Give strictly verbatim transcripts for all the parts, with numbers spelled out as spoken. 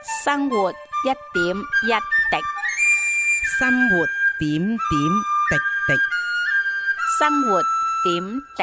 生活一點一滴， 生活點點滴滴， 生活點滴。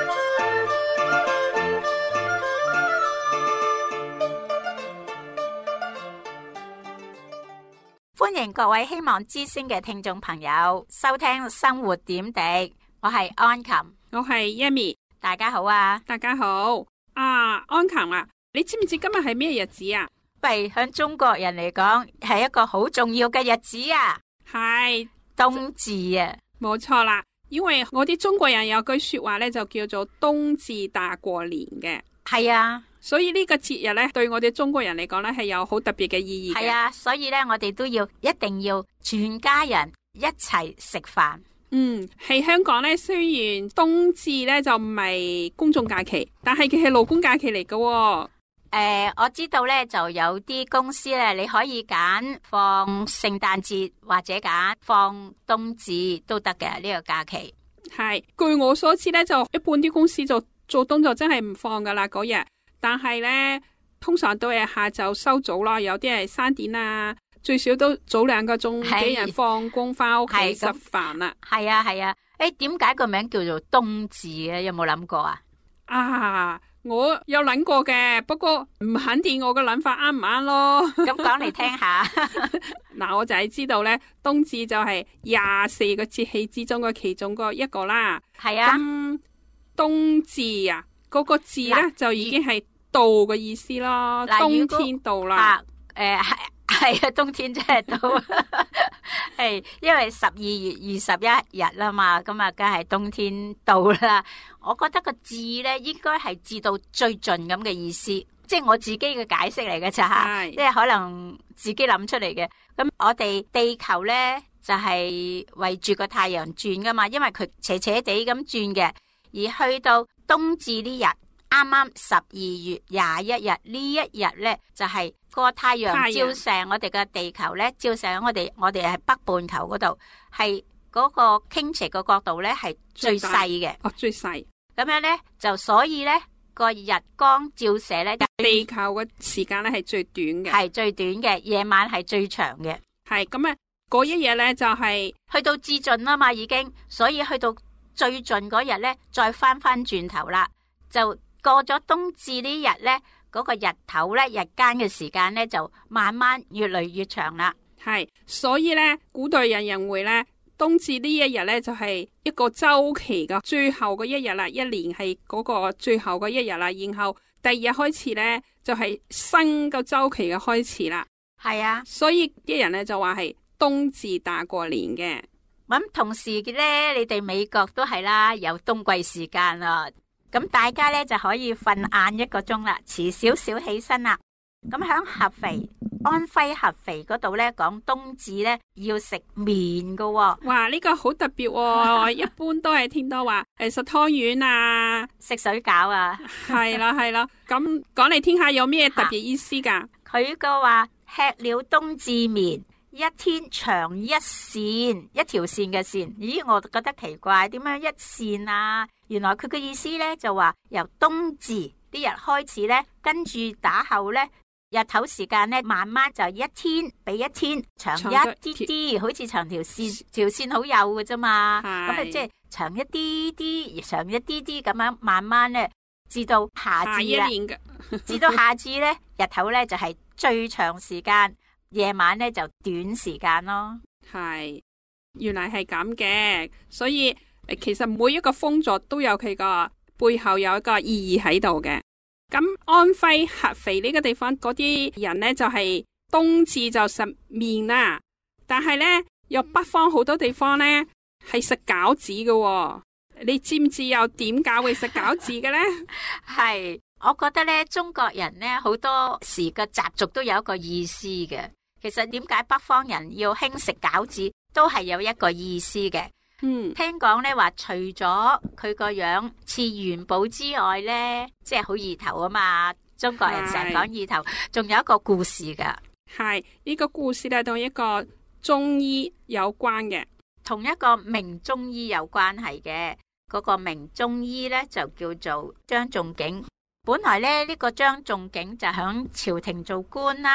歡迎各位希望之聲嘅聽眾朋友收聽生活點滴，我係安琴， 我係 Yami， 大家好啊！ 大家好啊，安琴啊，你知唔知今日係咩日子啊？ 喂，響中國人嚟講係一個好重要嘅日子啊， 係冬至啊， 冇錯啦。因為我啲中國人有句說話咧，就叫做冬至大過年嘅。 係啊， 所以呢個節日咧，對我哋中國人嚟講咧，係有好特別嘅意義嘅。 係啊，所以咧，我哋都要一定要全家人一齊食飯。 嗯，喺香港咧，雖然冬至咧就唔係公眾假期，但係佢係勞工假期嚟嘅喎。 誒、呃，我知道咧，就有啲公司咧，你可以揀放聖誕節或者揀放冬至都得嘅呢個假期。 係，據我所知咧，就一般啲公司就做冬就真係唔放噶啦嗰日，但係咧通常都係下晝收早啦，有啲係三點啊，最少都早兩個鐘俾人放工翻屋企食飯啦。 係啊係啊，誒，點解個名叫做冬至咧？有冇諗過啊？ 啊！我有諗過嘅，不過唔肯定我嘅諗法啱唔啱咯。 咁講嚟聽下。 嗱，我就係知道咧，冬至就係廿四個節氣之中嘅其中個一個啦。 係啊。 咁冬至啊，嗰、那個字咧就已經係到嘅意思咯。冬天到啦。 誒係係啊，冬天真係到。係因為十二月二十一日啦嘛，咁啊，梗係冬天到啦。我覺得個字咧，應該係至到最盡咁嘅意思，即係我自己嘅解釋嚟嘅咋吓，即係可能自己諗出嚟嘅。咁我哋地球咧就係圍住個太陽轉噶嘛，因為佢斜斜地咁轉嘅，而去到冬至呢日，啱啱十二月廿一日呢一日咧就係、是。個太陽照射我哋嘅地球咧，照射我哋，我哋係北半球嗰度，係嗰個傾斜嘅角度咧係最細嘅。 哦，最細。 咁樣咧就所以咧個日光照射咧， 地球嘅時間咧係最短嘅， 係最短嘅，夜晚係最長嘅。 係咁啊，嗰一日咧就係、是、 去到至盡啦嘛，已經，所以去到最盡嗰日咧，再翻翻轉頭啦，就過咗冬至呢日咧。嗰個日頭咧，日間嘅時間咧就慢慢越嚟越長啦。 係，所以咧，古代人認為咧，冬至呢一日咧就係一個周期嘅最後嘅一日啦，一年係嗰個最後嘅一日啦，然後第二日開始咧就係新個周期嘅開始啦。 係啊， 所以啲人咧就話係冬至大過年嘅。 咁同時咧，你哋美國都係啦，有冬季時間啦。咁大家咧就可以瞓晏一個鐘啦，遲少少起身啦。咁響合肥安徽合肥嗰度咧，講冬至咧要食麵噶、哦。 哇，呢、這個好特別、哦，一般都係聽到話誒食湯圓啊， 食水餃啊。 係啦係啦，咁講嚟聽下有咩特別意思噶？ 佢個話吃了冬至麵，一天長一線，一條線嘅線。咦，我覺得奇怪，點樣一線啊？原來佢嘅意思咧就話由冬至呢日開始咧，跟住打後咧日頭時間咧慢慢就一天比一天長一啲啲，好似長條線條線好幼嘅啫嘛。咁啊即係長一啲啲，長一啲啲咁樣慢慢咧，至到夏至啦。至到夏至咧，日頭咧就係、是、最長時間，夜晚咧就短時間咯。 係，原來係咁嘅，所以。其實每一個風俗都有佢個背後有一個意義喺度嘅。咁安徽合肥呢個地方嗰啲人呢，就係、是、冬至就食麵啦，但係呢，有北方好多地方呢係食餃子嘅、哦。你知唔知又點解會食餃子嘅呢？ 係，我覺得呢，中國人呢好多時嘅習俗都有一個意思嘅。其實點解北方人要興食餃子，都係有一個意思嘅。 嗯， 聽講咧話，除咗佢個樣似元寶之外咧，即係好意頭啊嘛。中國人成日講意頭，仲有一個故事噶。 係呢個故事咧，同一個中醫有關嘅， 同一個名中醫有關係嘅。嗰個名中醫咧就叫做張仲景。本來咧呢個張仲景就響朝廷做官啦，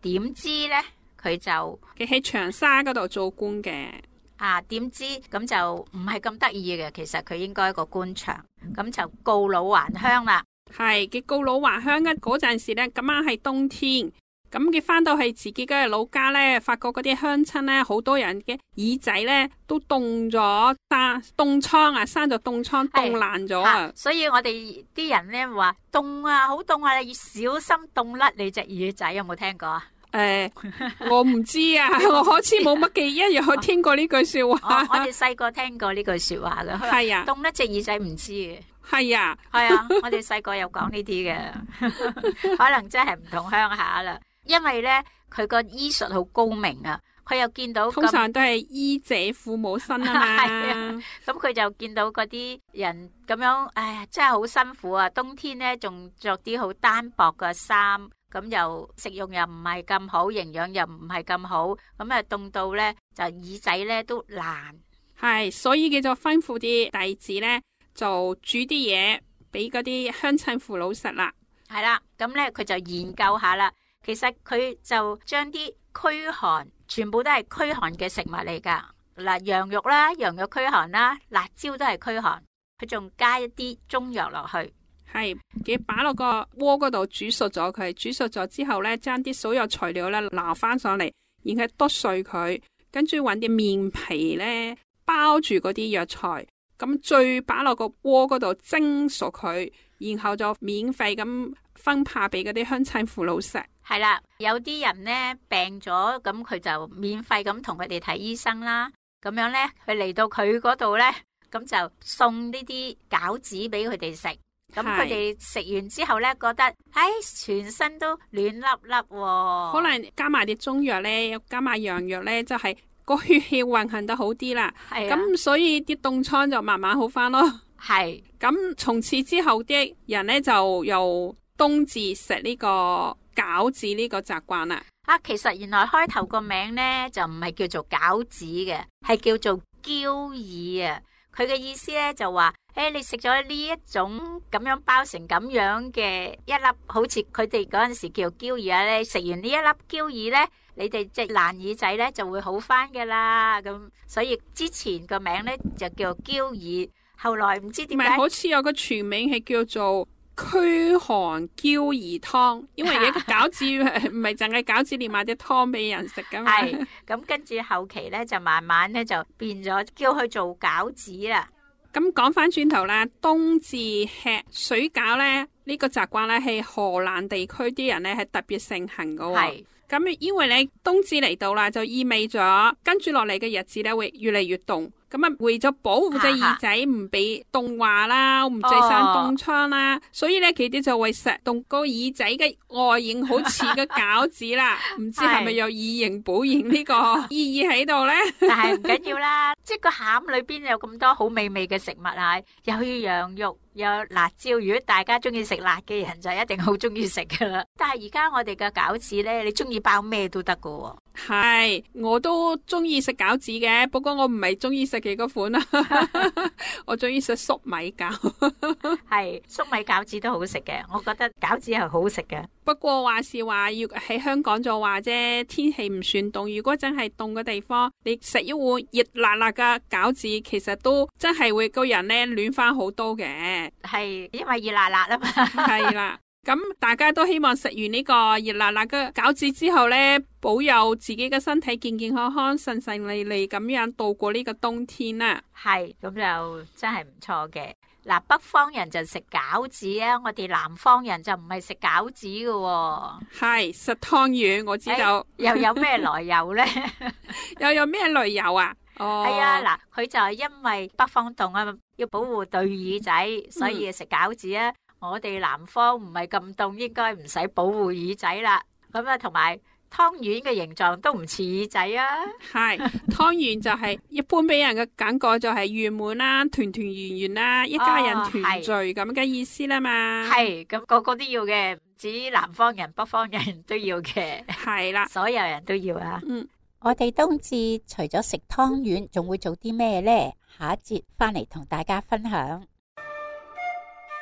點知咧佢就佢喺長沙嗰度做官嘅。 啊，點知咁就唔係咁得意嘅，其實佢應該個官場，咁就告老還鄉啦。 係佢告老還鄉嘅嗰陣時咧，咁啱係冬天，咁佢翻到去自己嘅老家咧，發覺嗰啲鄉親咧，好多人嘅耳仔咧都凍咗，生凍瘡啊，生咗凍瘡，凍爛咗啊！ 所以我哋啲人咧話凍啊，好凍啊，你要小心凍甩你隻耳仔，有冇聽過啊？ 誒、呃，我唔知啊，我好似冇乜記憶，有聽過呢句說話。 我哋細個聽過呢句說話嘅， 係啊， 凍甩隻耳仔唔知嘅。 係啊， 係啊，我哋細個有講呢啲嘅，可能真係唔同鄉下啦。因為咧，佢個醫術好高明啊，佢又見到通常都係醫者父母身啊嘛。 係啊，咁佢就見到嗰啲人咁樣，哎呀，真係好辛苦啊！冬天咧，仲着啲好單薄嘅衫。咁又食用又唔係咁好，營養又唔係咁好，咁啊凍到咧就耳仔咧都爛。 係，所以佢就吩咐啲弟子咧，就煮啲嘢俾嗰啲鄉親父老食啦。係啦，咁咧佢就研究下啦。其實佢就將啲驅寒，全部都係驅寒嘅食物嚟噶。嗱，羊肉啦，羊肉驅寒啦，辣椒都係驅寒。佢仲加一啲中藥落去。 係，佢擺落個鍋嗰度煮熟咗佢，煮熟咗之後咧，將啲所有材料咧撈翻上嚟，然後剁碎佢，跟住搵啲麵皮咧包住嗰啲藥材，咁再擺落個鍋嗰度蒸熟佢，然後就免費咁分派俾嗰啲鄉親父老食。 係啦，有啲人咧病咗，咁佢就免費咁同佢哋睇醫生啦。咁樣咧，佢嚟到佢嗰度咧，咁就送呢啲餃子俾佢哋食。咁佢哋食完之後咧，覺得唉，全身都暖粒粒喎。 可能加埋啲中藥咧，加埋洋藥咧，就係個血氣運行得好啲啦。係咁，所以啲凍瘡就慢慢好翻咯。係咁，從此之後啲人咧就由冬至食呢個餃子呢個習慣啦。 啊，其實原來開頭個名咧就唔係叫做餃子嘅，係叫做嬌耳啊。佢嘅意思咧就話，誒、欸，你食咗呢一種咁樣包成咁樣嘅一粒，好似佢哋嗰陣時叫嬌耳啊咧，食完呢一粒嬌耳咧，你哋隻爛耳仔咧就會好翻噶啦。咁所以之前個名咧就叫嬌耳，後來唔知點解， 唔係好似有個全名係叫做驅寒嬌耳湯，因為一個餃子唔係淨係餃子，連埋啲湯俾人食噶嘛。 係咁，跟住後期咧就慢慢咧就變咗叫佢做餃子啦。 咁講翻轉頭啦，冬至吃水餃咧，呢個習慣咧係河南地區啲人咧係特別盛行噶。係咁，因為咧冬至嚟到啦，就意味咗跟住落嚟嘅日子咧會越嚟越凍。咁啊，為咗保護隻耳仔唔俾凍壞啦，唔制生凍瘡啦，哦、所以咧佢哋就為食凍個耳仔嘅外形好似個餃子啦，唔知係咪有以形補形呢個意義喺度咧？ 但係唔緊要啦，即係個餡裏邊有咁多好美味嘅食物啊，又要羊肉，有辣椒。如果大家中意食辣嘅人，就一定好中意食噶啦。但係而家我哋嘅餃子咧，你中意包咩都得噶喎。 係，我都中意食餃子嘅，不過我唔係中意食幾個款啦。我中意食粟米餃， 係粟米餃子都好食嘅，我覺得餃子係好食嘅。 不過話是話，要喺香港就話啫，天氣唔算凍。如果真係凍嘅地方，你食一碗熱辣辣嘅餃子，其實都真係會個人咧暖翻好多嘅。 係因為熱辣辣啊嘛。 係啦。咁大家都希望食完呢個熱辣辣嘅餃子之後呢，保佑自己嘅身體健健康康、順順利利咁樣度過呢個冬天啦。 係，咁就真係唔錯嘅。嗱，北方人就食餃子啊，我哋南方人就唔係食餃子嘅喎。 係食湯圓，我知道。 欸、又有咩來由呢？ 又有咩來由啊？哦， 係啊，嗱，佢就係因為北方凍啊，要保護對耳仔，所以食餃子啊。嗯，我哋南方唔係咁凍，應該唔使保護耳仔啦。咁啊，同埋湯圓嘅形狀都唔似耳仔啊。係湯圓就係一般俾人嘅感覺就係圓滿啦、團團圓圓啦、一家人團聚咁嘅意思啦嘛。 係咁，個個都要嘅，唔止南方人、北方人都要嘅。係啦，所有人都要啊。 嗯， 我哋冬至除咗食湯圓，仲會做啲咩呢？下一節翻嚟同大家分享。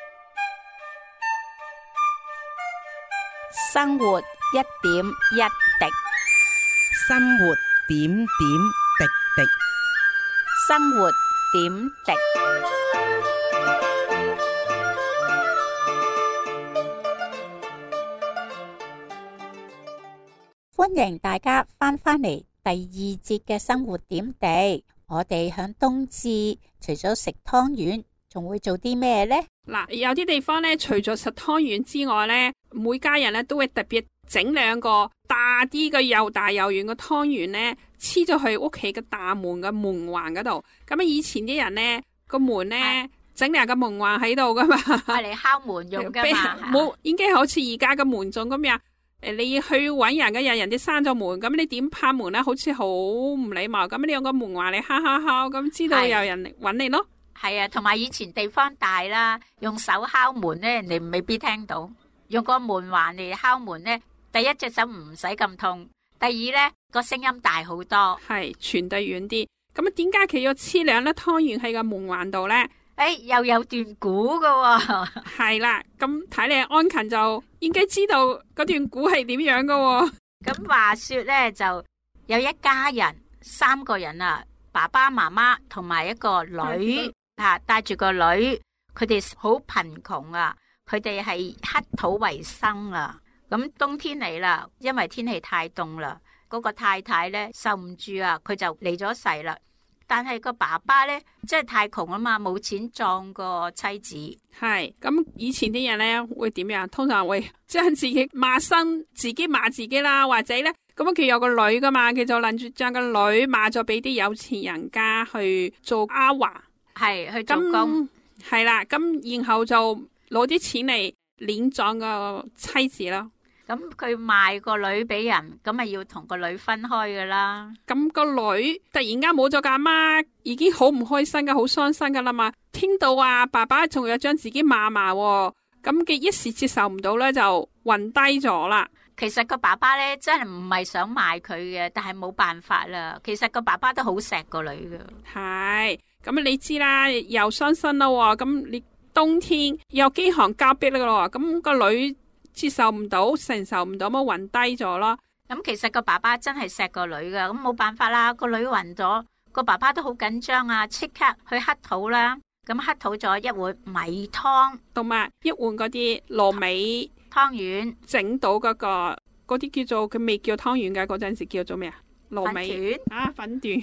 生活一點一。 滴， 生活點點滴滴。 生活點滴。 歡迎大家翻返嚟第二節嘅生活點滴。我哋響冬至除咗食湯圓，仲會做啲咩呢？ 嗱，有啲地方咧，除咗食湯圓之外咧，每家人咧都會特別整兩個大啲嘅又大又圓嘅湯圓咧，黐咗去屋企嘅大門嘅門環嗰度。咁啊，以前啲人咧個門咧整兩個門環喺度噶嘛， 係嚟敲門用噶嘛， 冇應該好似而家嘅門鐘咁樣。誒，你去搵人嘅日，人哋閂咗門，咁你點拍門咧？好似好唔禮貌。咁你用個門環你敲敲敲，咁知道有人嚟搵你咯。 係啊，同埋以前地方大啦，用手敲門咧，人哋未必聽到。用個門環嚟敲門咧，第一隻手唔使咁痛，第二咧個聲音大好多， 係傳得遠啲。咁啊，點解佢要黐兩粒湯圓喺個門環度咧？ 誒，又有段古噶喎。 係啦，咁睇嚟安勤就應該知道嗰段古係點樣噶喎。 咁話說咧，就有一家人三個人啊，爸爸媽媽同埋一個女吓，帶住個女，佢哋好貧窮啊，佢哋係乞討為生啊。咁冬天嚟啦，因為天氣太凍啦，嗰個太太咧受唔住啊，佢就離咗世啦。但係個爸爸咧，即係太窮啊嘛，冇錢葬個妻子。 係咁，以前啲人咧會點樣？通常會將自己罵生，自己罵自己啦，或者咧咁佢有個女噶嘛，佢就諗住將個女罵咗俾啲有錢人家去做丫鬟， 係去做工。 係啦，咁然後就攞啲錢嚟殮葬個妻子咯。 咁佢賣個女俾人，咁咪要同個女分開噶啦。 咁個女突然間冇咗個阿媽，已經好唔開心噶，好傷心噶啦嘛。聽到啊，爸爸仲有將自己罵罵，咁嘅一時接受唔到咧，就暈低咗啦。 其實個爸爸咧真係唔係想賣佢嘅，但係冇辦法啦。其實個爸爸都好錫個女噶。 係咁你知啦，又傷心啦。咁你冬天又飢寒交迫啦咯，咁個女接受唔到，承受唔到，咪暈低咗咯。 咁其實個爸爸真係錫個女噶，咁冇辦法啦。個女暈咗，個爸爸都好緊張啊，即刻去乞討啦。咁乞討咗一碗米湯， 同埋一碗嗰啲糯米湯圓， 整到嗰、嗰個嗰啲叫做佢未叫湯圓嘅嗰陣時叫做咩啊？糯米啊粉團。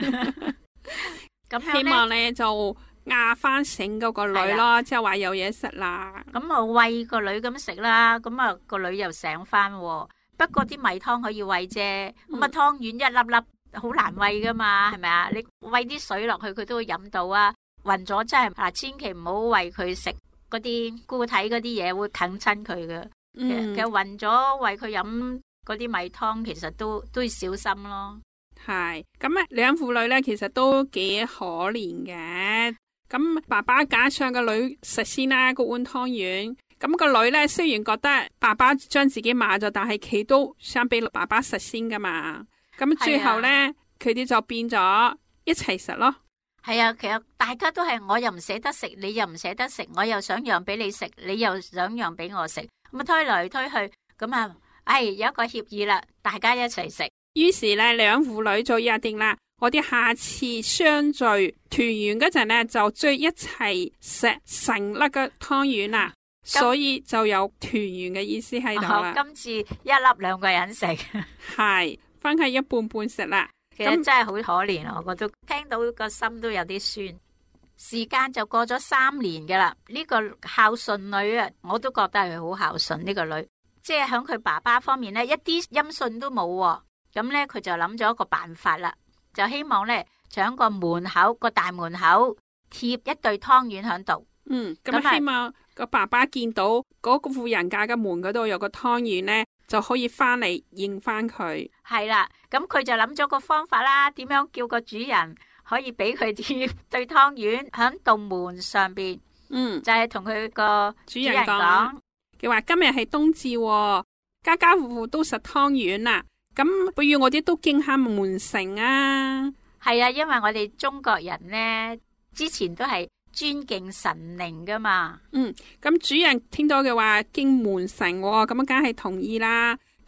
咁希望咧就壓翻醒嗰個女咯，即係話有嘢食啦。 咁啊餵個女咁食啦，咁啊個女又醒翻。不過啲米湯可以餵啫，咁啊湯圓一粒粒好難餵噶嘛，係咪啊？你餵啲水落去，佢都會飲到啊。暈咗真係嗱，千祈唔好餵佢食嗰啲固體嗰啲嘢，會啃親佢嘅。嗯，其實暈咗餵佢飲嗰啲米湯，其實都都要小心咯。 係咁啊，兩父女咧，其實都幾可憐嘅。咁爸爸揀上個女食先啦，個碗湯圓。咁個女咧，雖然覺得爸爸將自己罵咗，但係佢都想俾爸爸食先噶嘛。咁最後咧，佢哋就變咗一齊食咯。 係啊，其實大家都係，我又唔捨得食，你又唔捨得食，我又想讓俾你食，你又想讓俾我食，咁啊推來推去，咁啊，哎，有一個協議啦，大家一齊食。 於是咧，兩父女就約定啦，我哋下次相聚團圓嗰陣咧，就追一齊食成粒嘅湯圓啦。所以就有團圓嘅意思喺度啦。 今次一粒兩個人食， 係分開一半半食啦。 其實真係好可憐啊！我都聽到個心都有啲酸。時間就過咗三年噶啦，呢個孝順女啊，我都覺得係好孝順呢個女，即係響佢爸爸方面咧，一啲音訊都冇。咁咧，佢就諗咗一個辦法啦，就希望咧，喺個門口個大門口貼一對湯圓喺度。 嗯，咁希望個爸爸見到嗰個富人家嘅門嗰度有個湯圓咧，就可以翻嚟認翻佢。 係啦，咁佢就諗咗個方法啦，點樣叫個主人可以俾佢貼對湯圓喺道門上邊。嗯，就係同佢個主人講， 佢話今日係冬至，家家戶戶都食湯圓啦。咁不如我哋都敬下門神啊。 係啊，因為我哋中國人咧，之前都係尊敬神靈噶嘛。 嗯，咁主人聽到嘅話敬門神，咁梗係同意啦。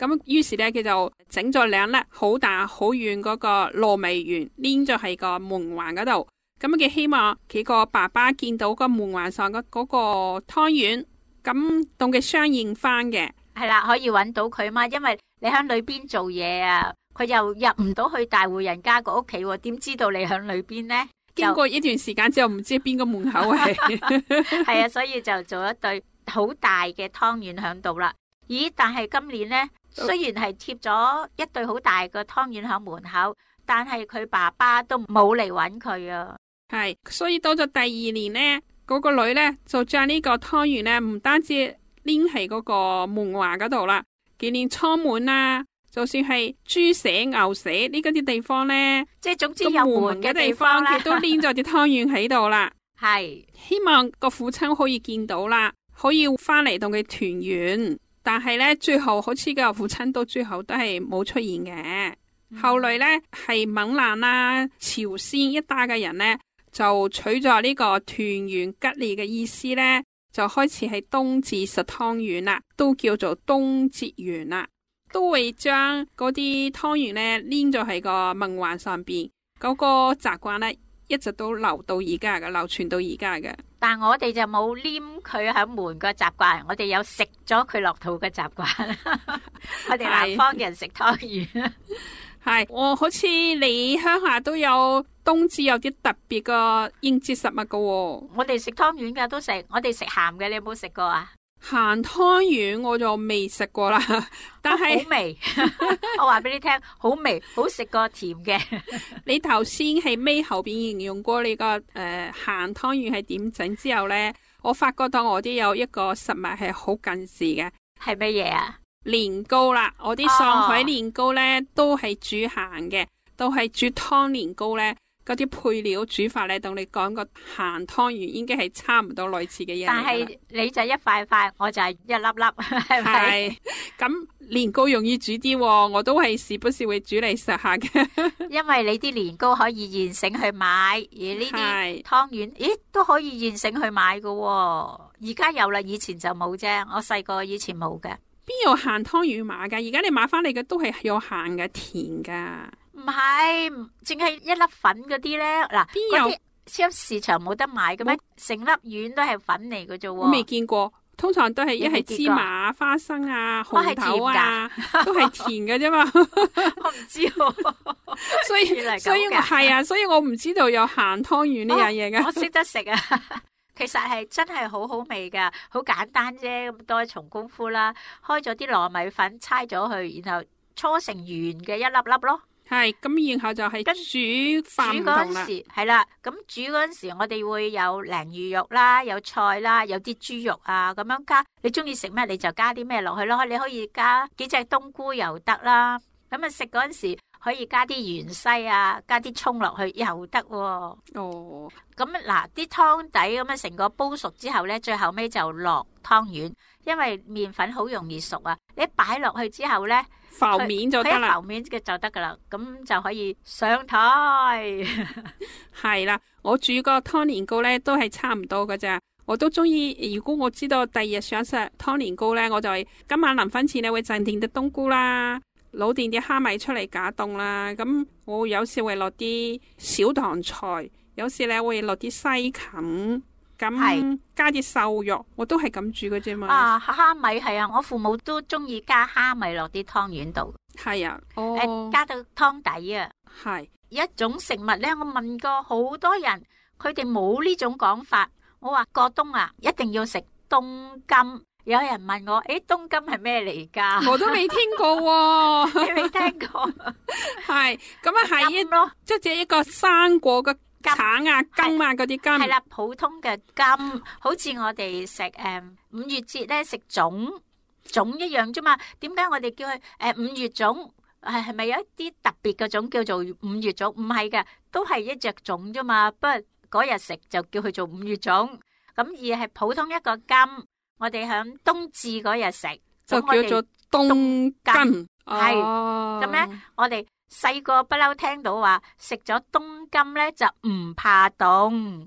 咁於是咧佢就整咗兩粒好大好圓嗰個糯米圓，黏咗喺個門環嗰度。咁佢希望佢個爸爸見到個門環上嘅嗰個湯圓，咁同佢相應翻嘅。 係啦，可以揾到佢嘛？因為你喺裏邊做嘢啊，佢又入唔到去大戶人家個屋企，點知道你喺裏邊呢？ 經過一段時間之後，唔知邊個門口係。 係啊，所以就做一對好大嘅湯圓喺度啦。咦？但係今年呢，雖然係貼咗一對好大嘅湯圓喺門口，但係佢爸爸都冇嚟揾佢啊。 係，所以到咗第二年呢，嗰、那個女呢，就將呢個湯圓呢，唔單止黏喺嗰個門環嗰度啦，佢連倉門啊，就算係豬舍、牛舍呢嗰啲地方呢， 即係總之有門嘅地方佢都黏咗啲湯圓喺度啦。 係希望個父親可以見到啦，可以翻嚟同佢團圓。但係呢，最後好似個父親到最後都係冇出現嘅。嗯、後來呢，係閩南啦、潮汕一帶嘅人呢，就取咗呢個團圓吉利嘅意思呢，就開始係冬至食湯圓啦，都叫做冬節圓啦，都會將嗰啲湯圓呢黏咗喺個門環上邊，嗰、嗰個習慣呢一直都留到而家嘅，流傳到而家嘅。 但我哋就冇黏佢喺門個習慣，我哋有食咗佢落肚嘅習慣。我哋南方人食湯圓。 係，我好似你鄉下都有冬至有啲特別嘅應節食物噶、哦。 我哋食湯圓噶都食，我哋食鹹嘅，你有冇食過啊？ 鹹湯圓我就未食過啦，但係、 哦、好味。我話俾你聽，好味，好食過甜嘅。 你頭先喺尾後邊形容過你個誒鹹湯圓係點整之後呢，我發覺到我啲有一個食物係好近似嘅， 係乜嘢啊？ 年糕啦，我啲上海年糕呢、哦、都係煮鹹嘅，都係煮湯年糕呢。嗰啲配料煮法咧，同你講個鹹湯圓應該係差唔多類似嘅嘢。 但係你就一塊塊，我就係一粒粒，係咪？係咁年糕容易煮啲，我都係時不時會煮嚟食下嘅。 因為你啲年糕可以現成去買，而呢啲湯圓，咦都可以現成去買噶。而家有啦，以前就冇啫。我細個以前冇嘅。 邊有鹹湯圓買噶？而家你買翻嚟嘅都係有鹹嘅，甜噶。 唔係，淨係一粒粉嗰啲咧。嗱，嗰啲超級市場冇得買嘅咩？成粒丸都係粉嚟嘅啫。我未見過，通常都係一係芝麻、花生啊、紅豆啊，都係甜嘅啫嘛。 我唔知喎， 所以所以我係啊，所以我唔知道有鹹湯圓呢樣嘢嘅。 我識得食啊，其實係真係好好味噶，好簡單啫，咁多重功夫啦。開咗啲糯米粉，搓咗去，然後搓成圓嘅一粒粒咯。 係咁，然後就係跟煮飯唔同啦。 係啦，咁煮嗰陣時，我哋會有鯪魚肉啦，有菜啦，有啲豬肉啊，咁樣加。你中意食咩，你就加啲咩落去咯。你可以加幾隻冬菇又得啦。咁啊，食嗰陣時可以加啲芫茜啊，加啲蔥落去又得。哦，咁嗱，啲湯底咁樣成個煲熟之後咧，最後尾就落湯圓，因為麵粉好容易熟啊。你擺落去之後咧， 浮面就得啦， 浮面嘅就得噶啦，咁就可以上台。 係啦，我煮個湯年糕咧都係差唔多噶咋，我都中意。如果我知道第二日想食湯年糕咧，我就係今晚臨瞓前咧會浸定啲冬菇啦，攞定啲蝦米出嚟解凍啦。咁我有時會落啲小棠菜，有時咧會落啲西芹。咁加啲瘦肉，我都係咁煮嘅啫嘛。 啊，蝦米係啊，我父母都中意加蝦米落啲湯圓度。 係啊，哦， 誒，加到湯底啊。 係一種食物咧，我問過好多人，佢哋冇呢種講法。我話過冬啊，一定要食冬柑。有人問我，誒，冬柑係咩嚟噶？ 我都未聽過喎。 你未聽過？ 係咁啊，係一咯，即係一個生果嘅。橙啊、柑啊嗰啲柑係啦，普通嘅柑，好似我哋食誒五月節咧食粽粽一樣啫嘛。點解我哋叫佢誒五月粽？係係咪有一啲特別嘅粽叫做五月粽？唔係嘅，都係一隻粽啫嘛。不過嗰日食就叫佢做五月粽。咁而係普通一個柑，我哋響冬至嗰日食就叫做冬柑。 係咁咧，我哋。細個不嬲聽到話食咗冬柑咧就唔怕凍，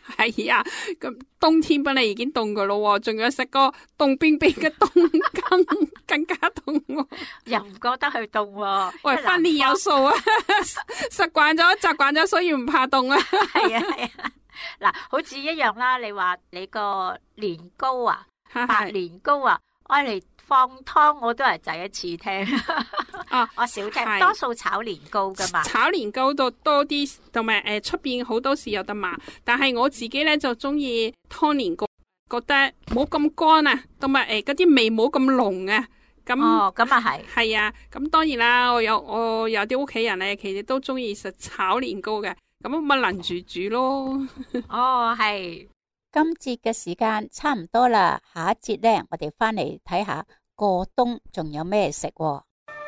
係啊，咁冬天本嚟已經凍噶咯，仲要食個凍冰冰嘅冬羹，更加凍喎。 又唔覺得佢凍喎。 喂，訓練有素啊，習慣咗，習慣咗，所以唔怕凍啊。 係啊係啊，嗱，好似一樣啦。你話你個年糕啊，白年糕啊，愛嚟放湯，我都係第一次聽。 啊， 我少聽， 係多數炒年糕噶嘛。 炒年糕度多啲，同埋誒出邊好多時有得賣。但係我自己咧就中意湯年糕，覺得冇咁乾啊，同埋誒嗰啲味冇咁濃啊。咁哦，咁啊係。 係啊，咁當然啦，我有我有啲屋企人咧，其實都中意食炒年糕嘅，咁咪輪住煮咯。 哦，係。 今節嘅時間差唔多啦，下一節呢，我哋翻嚟睇下過冬仲有咩食喎。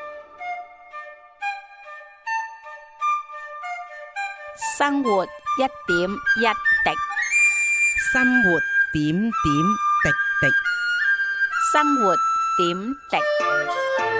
生活一點一滴，生活點點滴滴， 生活點滴。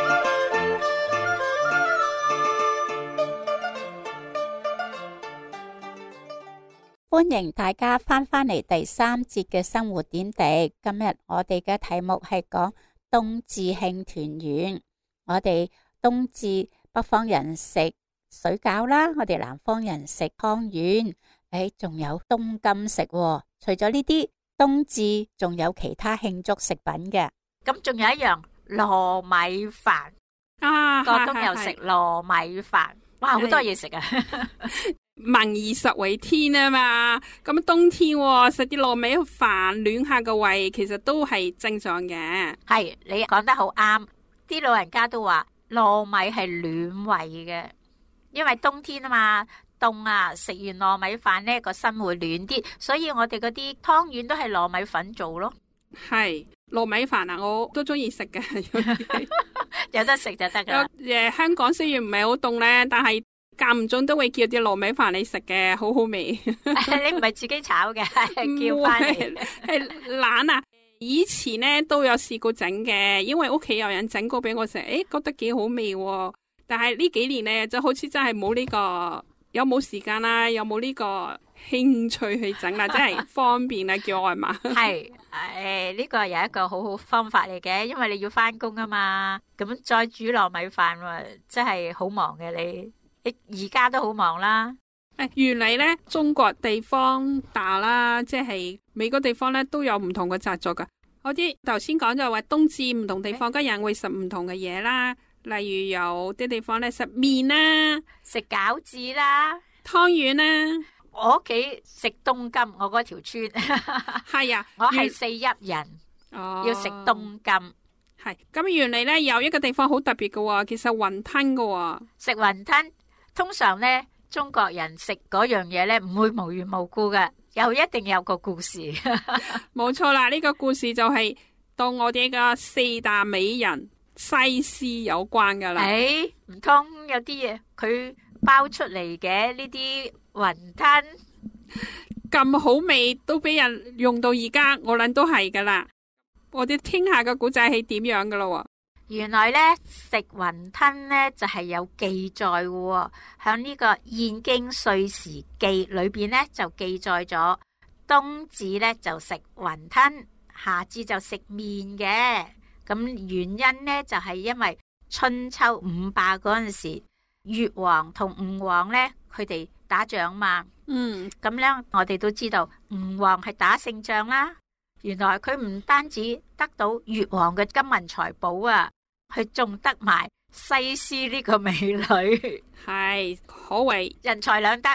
歡迎大家翻返嚟第三節嘅生活點滴。今日我哋嘅題目係講冬至慶團圓。我哋冬至北方人食水餃啦，我哋南方人食湯圓，誒，仲有冬柑食喎。除咗呢啲，冬至仲有其他慶祝食品嘅。 咁仲有一樣糯米飯啊， 過冬又食糯米飯，哇，好多嘢食啊！ 民以食為天啊嘛，咁冬天食啲糯米飯暖下個胃，其實都係正常嘅。 係，你講得好啱，啲老人家都話糯米係暖胃嘅，因為冬天啊嘛，凍啊，食完糯米飯呢個身會暖啲，所以我哋嗰啲湯圓都係糯米粉做咯。 係糯米飯啊，我都中意食嘅， 有得食就得噶。 誒，香港雖然唔係好凍咧，但係間唔中都會叫啲糯米飯你食嘅，好好味。 你唔係自己炒嘅，係叫翻嚟。 係懶啊！以前咧都有試過整嘅，因為屋企有人整過俾我食，誒，覺得幾好味喎。但係呢幾年咧，就好似真係冇呢個，有冇時間啦，有冇呢個興趣去整啦，真係方便啊，叫外賣。係誒，呢個係一個好好方法嚟嘅，因為你要翻工啊嘛，咁再煮糯米飯，真係好忙嘅你。你而家都好忙啦。 誒，原嚟咧中國地方大啦，即係每個地方咧都有唔同嘅習俗噶。我啲頭先講就話冬至唔同地方嘅人會食唔同嘅嘢啦，例如有啲地方咧食麵啦， 食餃子啦， 湯圓啦。 我屋企食冬柑，我嗰條村係啊， 我係四邑人， 哦， 要食冬柑。 係咁，原嚟咧有一個地方好特別嘅，其實雲吞嘅， 食雲吞。通常咧，中國人食嗰樣嘢咧，唔會無緣無故嘅，又一定有個故事。 冇錯啦，呢個故事就係當我哋嘅四大美人西施有關噶啦。 誒，唔通有啲嘢佢包出嚟嘅呢啲雲吞咁好味，都俾人用到而家，我諗都係噶啦。我哋聽下個古仔係點樣噶咯。 原來咧食雲吞咧就係、是、有記載嘅，響呢個《燕京歲時記》裏邊咧就記載咗冬至咧就食雲吞，夏至就食麵嘅。咁原因咧就係、是、因為春秋五霸嗰陣時，越王同吳王咧佢哋打仗嘛。 嗯， 咁咧我哋都知道吳王係打勝仗啦。原來佢唔單止得到越王嘅金銀財寶啊，佢仲得埋西施呢個美女， 係可謂人才兩得。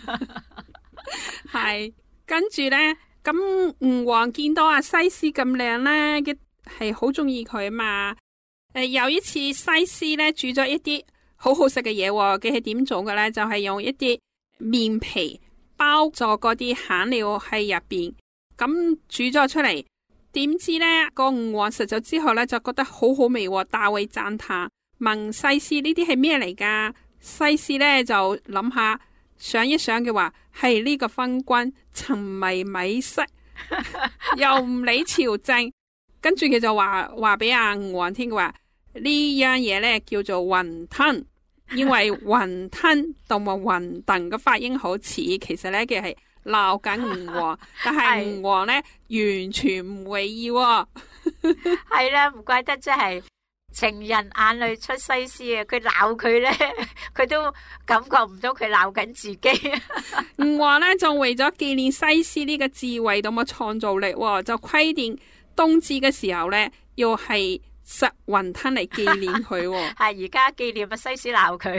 係跟住咧，咁吳王見到阿西施咁靚咧，嘅係好中意佢啊嘛。誒、呃，有一次西施咧煮咗一啲好好食嘅嘢，佢係點做嘅咧？就係、是、用一啲麵皮包咗嗰啲餡料喺入邊。咁煮咗出嚟，點知呢個吳王食咗之後呢，就覺得好好味，大為讚嘆，問西施呢啲係咩嚟噶？西施呢就諗下，想一想嘅話，係呢個昏君沉迷美色，又唔理朝政，跟住佢就話話俾阿吳王聽嘅話，呢樣嘢呢叫做雲吞，因為雲吞同埋雲燉嘅發音好似，其實呢嘅係鬧緊吳王，但係吳王咧完全唔會意喎。 係啦，唔怪得真係情人眼裏出西施啊！佢鬧佢咧，佢都感覺唔到佢鬧緊自己。 吳王咧就為咗紀念西施呢個智慧同埋創造力，就規定冬至嘅時候咧要係食雲吞嚟紀念佢。 係而家紀念啊西施鬧佢。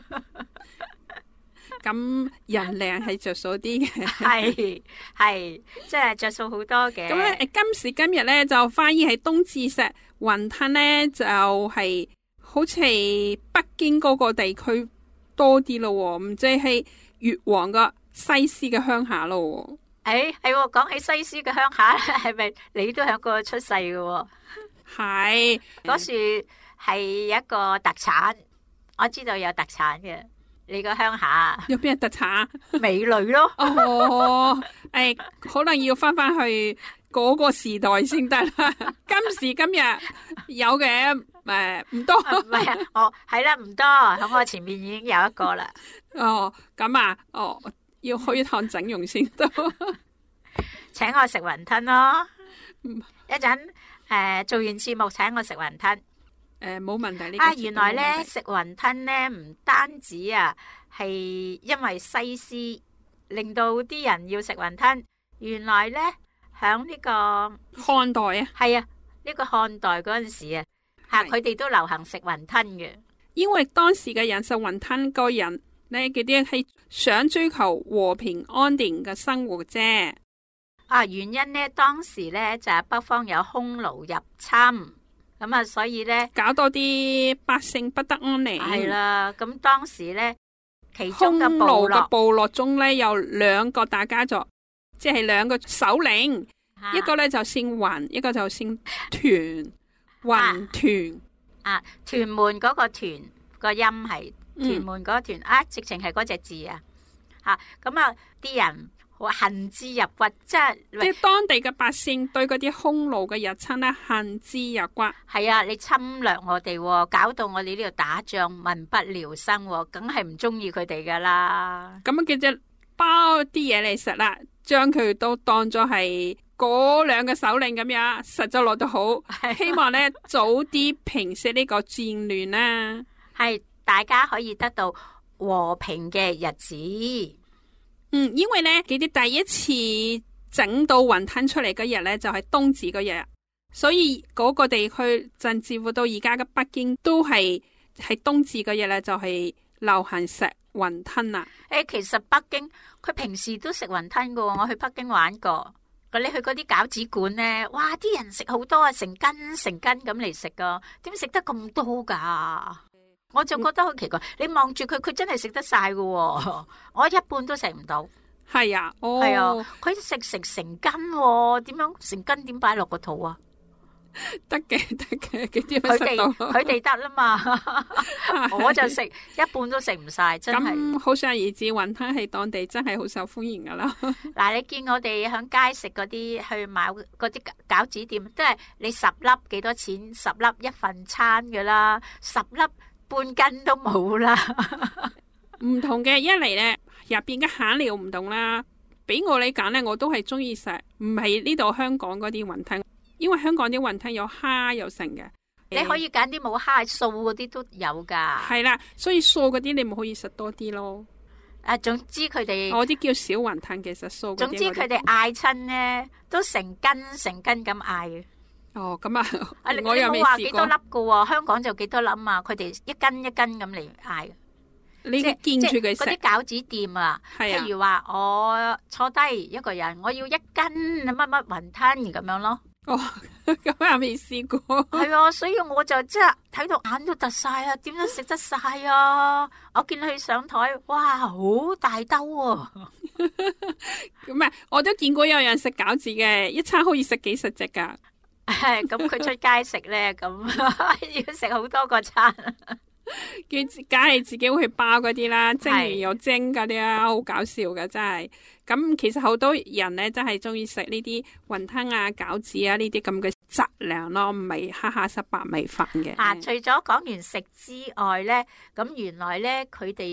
咁人靚係着數啲嘅， 係係即係着數好多嘅。 咁咧，今時今日咧就反而係冬至食雲吞咧，就係、是、好似北京嗰個地區多啲咯，唔知係越王嘅西施嘅鄉下咯。 誒係講起西施嘅鄉下，係咪你都喺嗰個出世嘅？ 係嗰樹係一個特產，我知道有特產嘅。你個鄉下有邊個特產？ 美女咯。 哦，誒、哎，可能要翻翻去嗰個時代先得啦。今時今日有嘅誒唔多。 唔係啊，哦係啦，唔多。喺我前面已經有一個啦。 哦，咁啊，哦，要去一趟整容先得。 請我食雲吞咯。一陣誒做完節目請我食雲吞。 誒，冇問題呢？ 啊，原來咧食雲吞咧唔單止啊，係因為西施令到啲人要食雲吞。原來咧響呢個漢代啊， 係啊，呢個漢代嗰陣時啊，吓佢哋都流行食雲吞嘅。 因為當時嘅人食雲吞個人咧，嗰啲係想追求和平安定嘅生活啫。 啊，原因咧當時咧就係北方有匈奴入侵。咁啊，所以咧搞到啲百姓不得安寧。 係啦，咁當時咧，其中嘅匈奴嘅部落中咧有兩個大家族，即係兩個首領，啊、一個咧就姓雲，一個就姓屯，雲屯。 啊，屯門嗰個屯個音係屯門嗰個屯、嗯、啊，直情係嗰隻字啊。吓咁啊，啲人。恨之入骨，即係即係當地嘅百姓對嗰啲匈奴嘅入侵咧恨之入骨。 係啊，你侵略我哋，搞到我哋呢度打仗民不聊生，梗係唔中意佢哋噶啦。 咁啊，佢就包啲嘢嚟食啦，將佢都當咗係嗰兩個首領咁樣，實咗落得好。希望咧早啲平息呢個戰亂啦， 係大家可以得到和平嘅日子。 嗯，因為咧，佢哋第一次整到雲吞出嚟嗰日咧，就係、是、冬至嗰日，所以嗰個地區甚至乎到而家嘅北京都係係冬至嗰日咧，就係、是、流行食雲吞啦。 誒、欸，其實北京佢平時都食雲吞噶，我去北京玩過。你去嗰啲餃子館咧，哇，啲人食好多啊，成斤成斤咁嚟食噶，點食得咁多噶？我就覺得好奇怪，你望住佢，佢真係食得晒噶，我一半都食唔到。 係啊，哦， 係啊，佢食食成斤，點樣成斤點擺落個肚啊？ 得嘅，得嘅，佢哋佢哋得啦嘛，我就食一半都食唔晒，真係。 咁好想而知雲吞喺當地真係好受歡迎噶啦。 嗱，你見我哋響街食嗰啲去買嗰啲餃子店，都係你十粒幾多錢？十粒一份餐噶啦，十粒。半斤都冇啦， 唔同嘅一嚟咧，入邊嘅餡料唔同啦。俾我嚟揀咧，我都係中意食，唔係呢度香港嗰啲雲吞，因為香港啲雲吞有蝦有剩嘅。 你可以揀啲冇蝦素嗰啲都有噶。 係啦，所以素嗰啲你咪可以食多啲咯。 啊，總之佢哋我啲叫小雲吞，其實素嗰啲。 總之佢哋嗌親咧，都成斤成斤咁嗌嘅。 哦，咁啊， 我又未試過。幾多粒噶喎？香港就幾多粒啊？佢哋一斤一斤咁嚟嗌。 你見住佢食嗰啲餃子店啊，譬如話我坐低一個人，我要一斤乜乜雲吞咁樣咯。 哦，咁又未試過。 係啊，所以我就即係睇到眼都突晒啊！點樣食得晒啊？我見佢上台，哇，好大兜啊！ 咁啊，我都見過有人食餃子嘅，一餐可以食幾十隻噶。 咁佢出街食咧，咁要食好多個餐。 佢梗係自己會去包嗰啲啦，蒸完又蒸嗰啲啊，好搞笑㗎真係。咁其實好多人咧真係中意食呢啲雲吞啊、餃子啊呢啲咁嘅質量咯，唔係黑黑濕白米飯嘅。 啊，除咗講完食之外咧，咁原來咧佢哋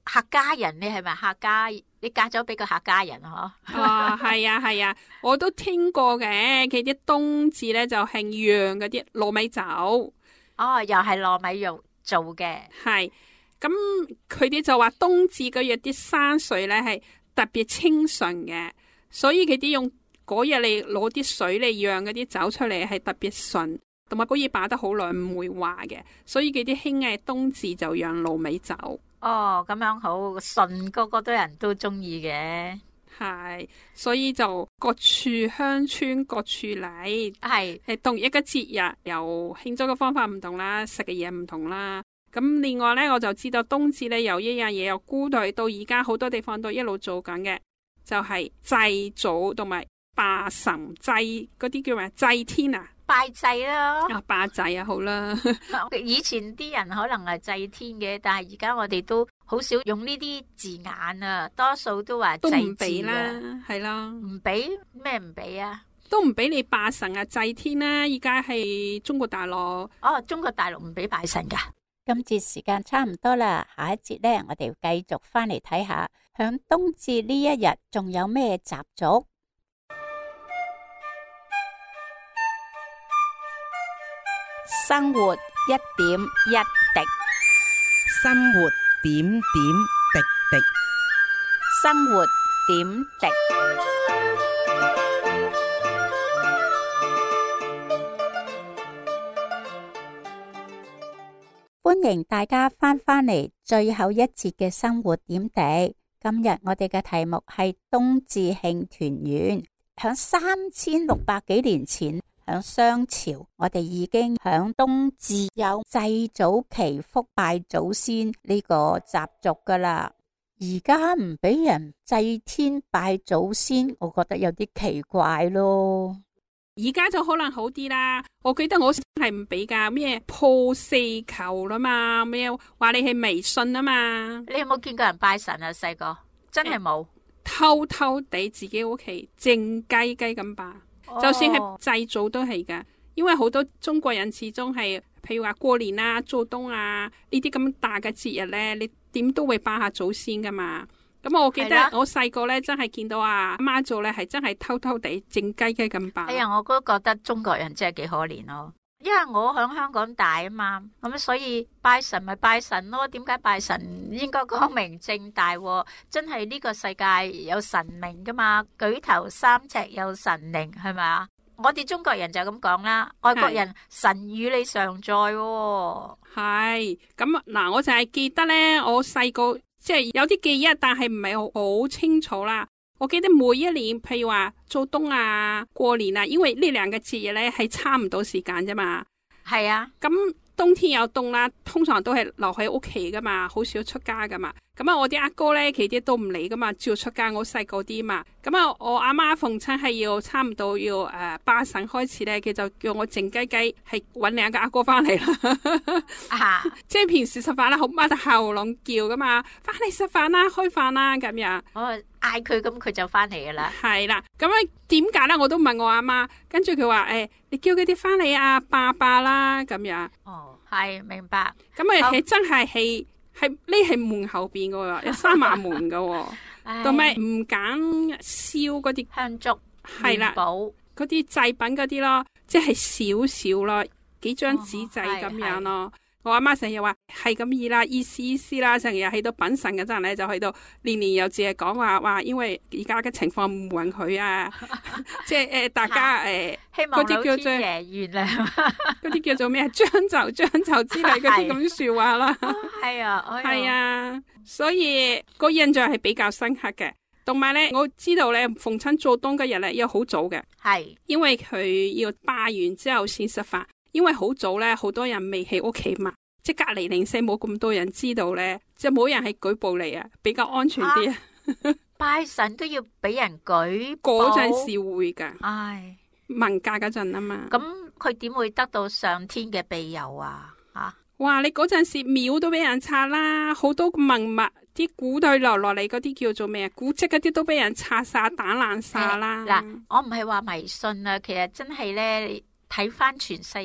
客家人，你係咪客家？你嫁咗俾個客家人嗬？ 哦，係啊係啊，我都聽過嘅。佢啲冬至咧就係釀嗰啲糯米酒。 哦，又係糯米肉做嘅。 係，咁佢哋就話冬至嗰日啲山水咧係特別清純嘅，所以佢啲用嗰日嚟攞啲水嚟釀嗰啲酒出嚟係特別純，同埋可以擺得好耐唔會壞嘅，所以佢啲興嘅冬至就釀糯米酒。 哦，咁樣好純，個個都人都中意嘅。 係，所以就各處鄉村各處嚟， 係係同一個節日，又慶祝嘅方法唔同啦，食嘅嘢唔同啦。咁另外呢，我就知道冬至呢有一樣嘢，由古代到而家好多地方都一路做緊嘅，就係祭祖同埋拜神祭嗰啲叫咩？祭天啊！ 拜祭啦， 啊拜祭啊，好啦。 以前啲人可能係祭天嘅，但係而家我哋都好少用呢啲字眼啊，多數都話祭都唔俾祀啦， 啊， 係啦， 唔俾咩唔俾啊？ 都唔俾你拜神啊祭天啦。而家係中國大陸， 哦，中國大陸唔俾拜神噶。 今節時間差唔多啦，下一節呢，我哋繼續翻嚟睇下，響冬至呢一日仲有咩習俗？生活一點一滴， 生活點點滴滴， 生活點滴。歡迎大家翻返嚟最後一節嘅生活點滴。今日我哋嘅題目係冬至慶團圓。響三千六百幾年前，響商朝，我哋已經響冬至有祭祖祈福拜祖先呢個習俗噶啦。而家唔俾人祭天拜祖先，我覺得有啲奇怪咯。 而家就可能好啲啦。我記得我係唔俾噶，咩破四球啦嘛，咩話你係迷信啊嘛。 你有冇見過人拜神啊？細個真係冇， 偷偷地自己屋企靜雞雞咁拜， 哦、 就算係祭祖都係噶。因為好多中國人始終係，譬如話過年啊、做冬啊呢啲咁大嘅節日咧，你點都會拜下祖先噶嘛。咁我記得我細個咧，真係見到阿媽做咧，係真係偷偷地靜雞雞咁拜。 哎呀，我都覺得中國人真係幾可憐咯。因為我響香港大啊嘛，咁所以拜神咪拜神咯。點解拜神應該光明正大？真係呢個世界有神明噶嘛，舉頭三尺有神靈，係咪啊？我哋中國人就咁講啦，外國人神與你常在。 係咁嗱，我就係記得咧，我細個。即係有啲記憶，但係唔係好清楚啦。我記得每一年，譬如話做冬啊、過年啊，因為呢兩個節日咧係差唔多時間啫嘛。 係啊， 咁冬天有凍啦，通常都係留喺屋企噶嘛，好少出街噶嘛。咁啊，我啲阿哥咧，佢啲都唔理噶嘛，照出街。我細個啲嘛，咁啊，我阿媽逢親係要差唔多要誒拜神開始咧，佢就叫我靜雞雞係搵兩個阿哥翻嚟啦。啊，即係平時食飯啦，好擘大喉嚨叫噶嘛，翻嚟食飯啦，開飯啦咁樣。 我嗌佢，咁佢就翻嚟噶啦。 係啦，咁啊點解咧？我都問我阿媽，跟住佢話誒，你叫佢哋翻嚟啊，拜拜啦咁樣。 哦，係明白。 咁啊係真係係。係匿喺門後邊噶，有三馬門噶，同埋唔揀燒嗰啲香燭， 係啦，嗰啲祭品嗰啲咯，即係少少咯，幾張紙仔咁樣咯。哦，我阿媽成日話係咁意啦，意思意思啦，成日喺度品神嘅陣咧，就喺度年年又淨係講話話，因為而家嘅情況唔允許啊，即係誒大家誒， 希望老天爺原諒， 嗰啲叫做咩啊，將就將就之類嗰啲咁說話啦， 係啊， 係啊，所以個印象係比較深刻嘅。同埋咧，我知道咧，逢親做冬嗰日咧要好早嘅，係因為佢要拜完之後先食飯。因為好早咧，好多人未喺屋企嘛，即係隔籬鄰舍冇咁多人知道咧，就冇人係舉報嚟啊，比較安全啲啊。 拜神都要俾人舉報， 嗰陣時會噶， 唉， 文革嗰陣啊嘛。 咁佢點會得到上天嘅庇佑啊？啊， 哇！你嗰陣時廟都俾人拆啦，好多文物，啲古代留落嚟嗰啲叫做咩啊？古蹟嗰啲都俾人拆晒、打爛晒啦。 嗱，我唔係話迷信啊，其實真係咧。睇翻全世界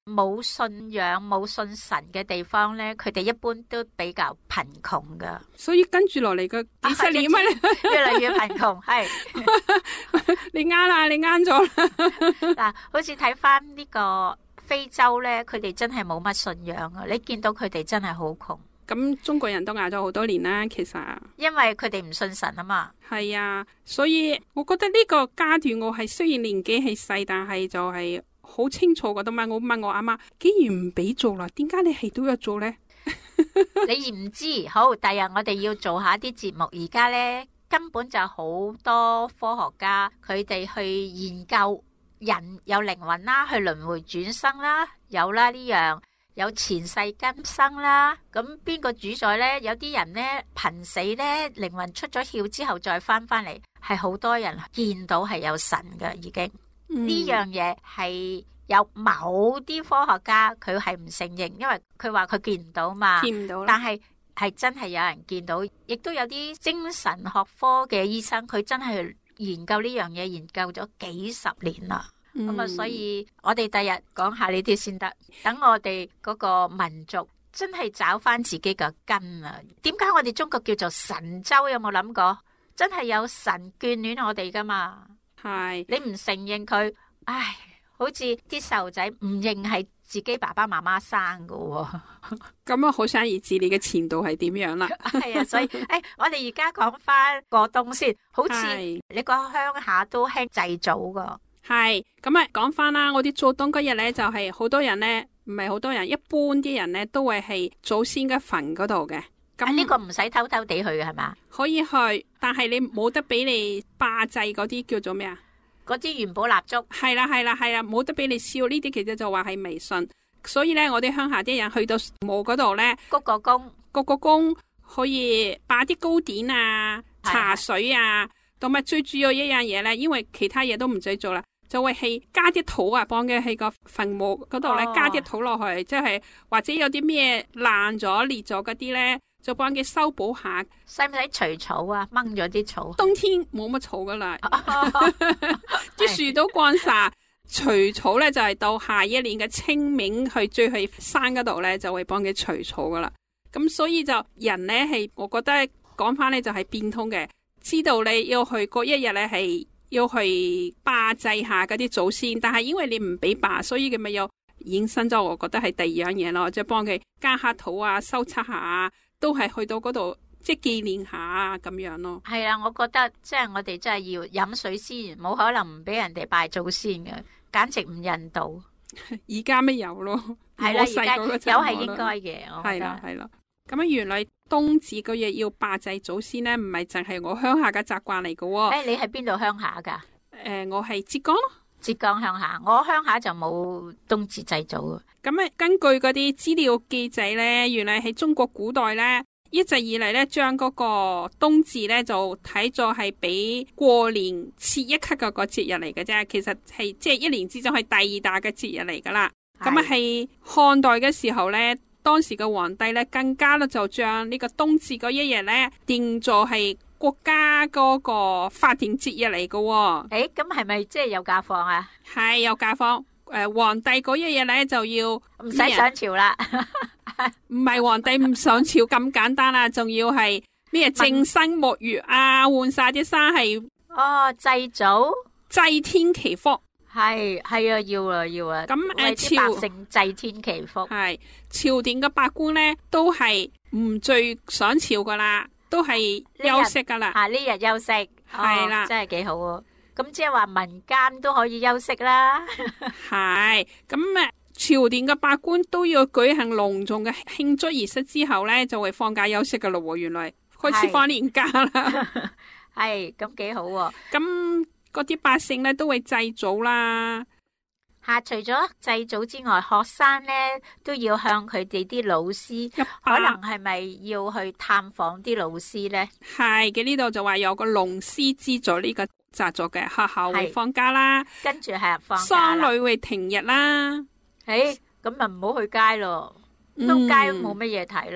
冇信仰、冇信神嘅地方咧，佢哋一般都比較貧窮噶。 所以跟住落嚟嘅幾十年咪越嚟越貧窮，係你啱啦，你啱咗啦。 嗱，好似睇翻呢個非洲咧，佢哋真係冇乜信仰啊！你見到佢哋真係好窮。 咁中國人都捱咗好多年啦，其實因為佢哋唔信神啊嘛。 係啊，所以我覺得呢個階段我係雖然年紀係細，但係就係好清楚噶。同埋我問我阿媽，既然唔俾做啦，點解你係都要做呢？ 你唔知好，第日我哋要做下啲節目。而家呢，根本就好多科學家佢哋去研究人有靈魂啦，去輪迴轉生啦，有啦呢樣。有前世今生啦，咁邊個主宰呢？有啲人呢，瀕死呢，靈魂出咗竅之後再翻翻嚟，係好多人見到係有神嘅已經。呢、嗯、樣嘢係有某啲科學家佢係唔承認，因為佢話佢見唔到嘛。見唔到。但係係真係有人見到，亦都有啲精神學科嘅醫生，佢真係研究呢樣嘢，研究咗幾十年啦。咁啊、嗯，所以我哋第日講下呢啲先得，等我哋嗰個民族真係找翻自己嘅根啊！點解我哋中國叫做神州？有冇諗過？真係有神眷戀我哋噶嘛？係你唔承認佢，唉，好似啲細路仔唔認係自己爸爸媽媽生噶、哦。 咁啊，可想而知你嘅前度係點樣啦？ 係啊，所以誒、哎，我哋而家講翻過冬先，好似你個鄉下都興祭祖噶。 係咁啊，講翻啦，我哋做冬嗰日咧，就係、是、好多人咧，唔係好多人，一般啲人咧都會係祖先嘅墳嗰度嘅。咁呢、 啊這個唔使偷偷地去嘅係嘛？ 可以去，但係你冇得俾你霸祭嗰啲叫做咩啊？ 嗰啲元寶蠟燭。係啦係啦係啦，冇得俾你燒呢啲，其實就話係迷信。所以咧，我哋鄉下啲人去到墓嗰度咧，鞠個躬，鞠個躬可以擺啲糕點啊、茶水啊，同埋最主要一樣嘢咧，因為其他嘢都唔使做啦。就會係加啲土啊，幫佢喺個墳墓嗰度咧加啲土落去，即係或者有啲咩爛咗裂咗嗰啲咧，就幫佢修補下。使唔使除草啊？掹咗啲草。冬天冇乜草噶啦，啲樹都乾晒。除草咧就係、是、到下一年嘅清明去追去山嗰度咧，就會幫佢除草噶啦。咁所以就人咧係，我覺得講翻咧就係變通嘅，知道你要去嗰一日咧係。要去霸祭下嗰啲祖先，但係因為你唔俾霸，所以佢咪又衍生咗，我覺得係第二樣嘢咯，即係幫佢加下土啊、修葺下，都係去到嗰度即係紀念下咁樣咯。係啊，我覺得即係我哋真係要飲水思源，冇可能唔俾人哋拜祖先嘅，簡直唔人道。而家咪有咯，係啦，而家有係應該嘅，係啦係啦。咁啊，原來冬至嗰日要霸祭祖先咧，唔係淨係我鄉下嘅習慣嚟嘅。誒、欸，你喺邊度鄉下噶？誒、呃，我係浙江咯，浙江鄉下。我鄉下就冇冬至祭祖嘅。咁啊，根據嗰啲資料記載咧，原來喺中國古代咧，一直以嚟咧，將嗰個冬至咧就睇作係比過年次一級嘅個節日嚟嘅啫。其實係即係一年之中係第二大嘅節日嚟噶啦。咁啊，係漢代嘅時候咧。當時嘅皇帝咧，更加咧就將呢個冬至嗰一日咧，定做係國家嗰個法定節日嚟嘅。誒，咁係咪即係有假放啊？係有假放。誒、呃，皇帝嗰一日咧就要唔使上朝啦。唔係皇帝唔上朝咁簡單啦，仲要係咩正生沐浴啊，換晒啲衫係哦，祭祖祭天祈福。係係啊，要啊要啊！咁誒，朝百姓祭天祈福。係朝廷嘅百官咧，都係唔最想朝噶啦，都係休息噶啦。啊，呢日休息係啦，真係幾好啊！咁即係話民間都可以休息啦。係咁誒，朝廷嘅百官都要舉行隆重嘅慶祝儀式之後咧，就會放假休息噶咯。原來開始放年假啦。係咁幾好啊！咁。嗰啲百姓咧都會祭祖啦，吓、啊、除咗祭祖之外，學生咧都要向佢哋啲老師，可能係咪要去探訪啲老師咧？係嘅，呢度就話有個龍師資助呢個習俗嘅，學校會放假啦，跟住係放假啦，喪禮會停日啦。誒，咁咪唔好去街咯，都街都冇乜嘢睇啦。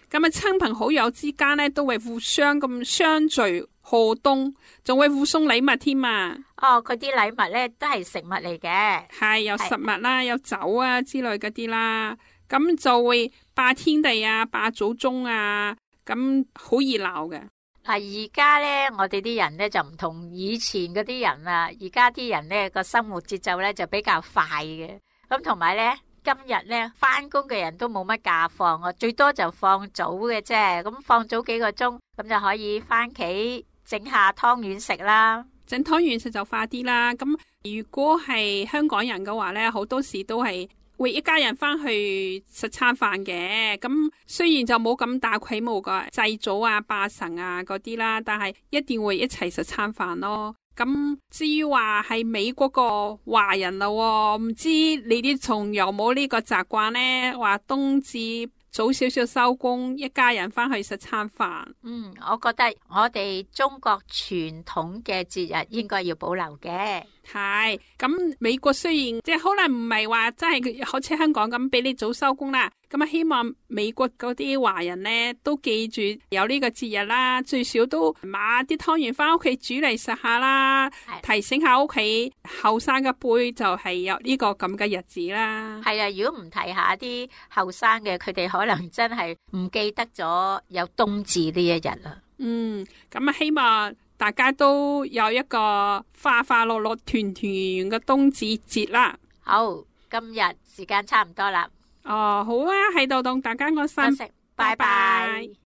咁啊親朋好友之間咧都會互相咁相聚賀冬，仲會互送禮物添啊！ 哦，嗰啲禮物咧都係食物嚟嘅， 係有食物啦，有酒啊之類嗰啲啦，咁就會拜天地啊，拜祖宗啊，咁好熱鬧嘅。 嗱，而家咧，我哋啲人咧就唔同以前嗰啲人啦。而家啲人咧個生活節奏咧就比較快嘅。咁同埋咧，今日咧翻工嘅人都冇乜假放，我最多就放早嘅啫。咁放早幾個鐘，咁就可以翻屋企整下湯圓食啦。 整湯圓食就快啲啦。咁如果係香港人嘅話咧，好多時都係會一家人翻去食餐飯嘅，咁雖然就冇咁大規模嘅祭祖啊、拜神啊嗰啲啦，但係一定會一齊食餐飯咯。咁至於話係美國個華人咯，唔知你啲仲有冇呢個習慣呢？話冬至早少少收工，一家人翻去食餐飯。 嗯，我覺得我哋中國傳統嘅節日應該要保留嘅。 係，咁美國雖然即係可能唔係話真係好似香港咁俾你早收工啦，咁啊希望美國嗰啲華人呢都記住有呢個節日啦，最少都買啲湯圓翻屋企煮嚟食下啦，提醒下屋企後生嘅輩就係有呢個咁嘅日子啦。 係啊，如果唔提下啲後生嘅，佢哋可能真係唔記得咗有冬至呢一日啦。 嗯，咁啊希望大家都有一個快快樂樂團團圓嘅冬至節啦。 好，今日時間差唔多啦。 哦，好啊，喺度同大家講聲， 拜拜。